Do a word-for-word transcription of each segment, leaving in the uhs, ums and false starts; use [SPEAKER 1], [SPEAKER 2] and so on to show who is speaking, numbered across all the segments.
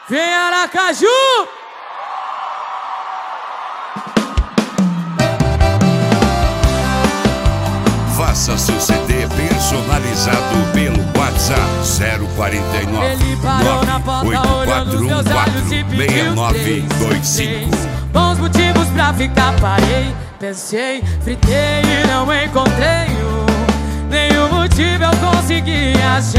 [SPEAKER 1] Vem Aracaju!
[SPEAKER 2] Faça seu C D personalizado pelo WhatsApp zero quarenta e nove, nove oito quatro um quatro, seis nove dois cinco.
[SPEAKER 1] Bons motivos pra ficar, parei, pensei, fritei e não encontrei um, nenhum motivo eu consegui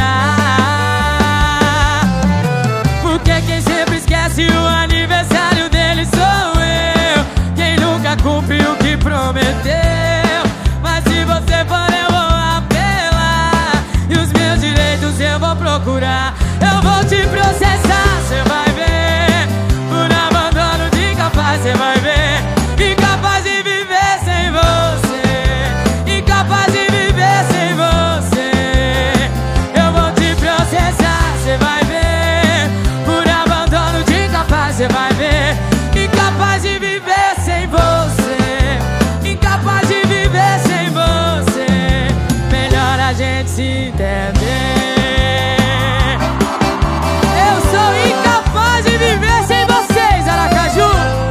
[SPEAKER 1] achar. Porque quem sempre esquece o aniversário dele sou eu, quem nunca cumpriu o que prometeu. Mas se você for eu vou apelar, e os meus direitos eu vou procurar. Eu vou te processar, cê vai ver, por abandono de incapaz, cê vai ver. Incapaz de viver sem você, incapaz de viver sem você. Eu vou te processar, cê vai ver, por abandono de incapaz, cê vai ver. Incapaz de viver sem você, incapaz de viver sem você. Melhor a gente se entender. Eu sou incapaz de viver sem vocês, Aracaju.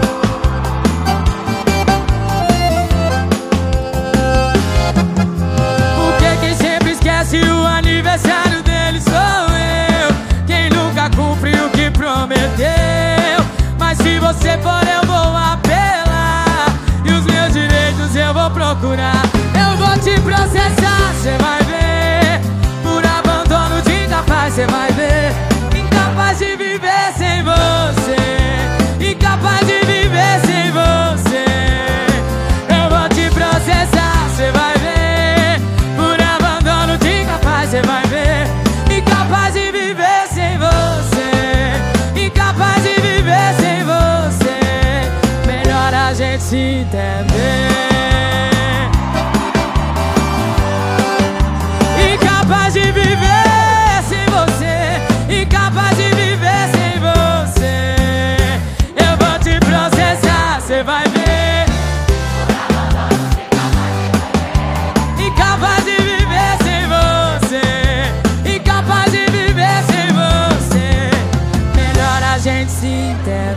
[SPEAKER 1] Porque quem sempre esquece o aniversário dele sou eu, quem nunca cumpriu o que prometeu. Mas se você for eu vou apelar, e os meus direitos eu vou procurar. Eu vou te processar, cê vai ver, por abandono de incapaz, cê vai ver. Incapaz de viver sem você, incapaz de viver sem você. Eu vou te processar, cê vai ver, por abandono de incapaz, cê vai ver. Incapaz de viver sem você, incapaz de viver sem você. Melhor a gente se entender. Incapaz de viver sem você, incapaz de viver sem você. Eu vou te processar, cê vai ver. Incapaz de viver sem você, incapaz de viver sem você. Melhor a gente se entender.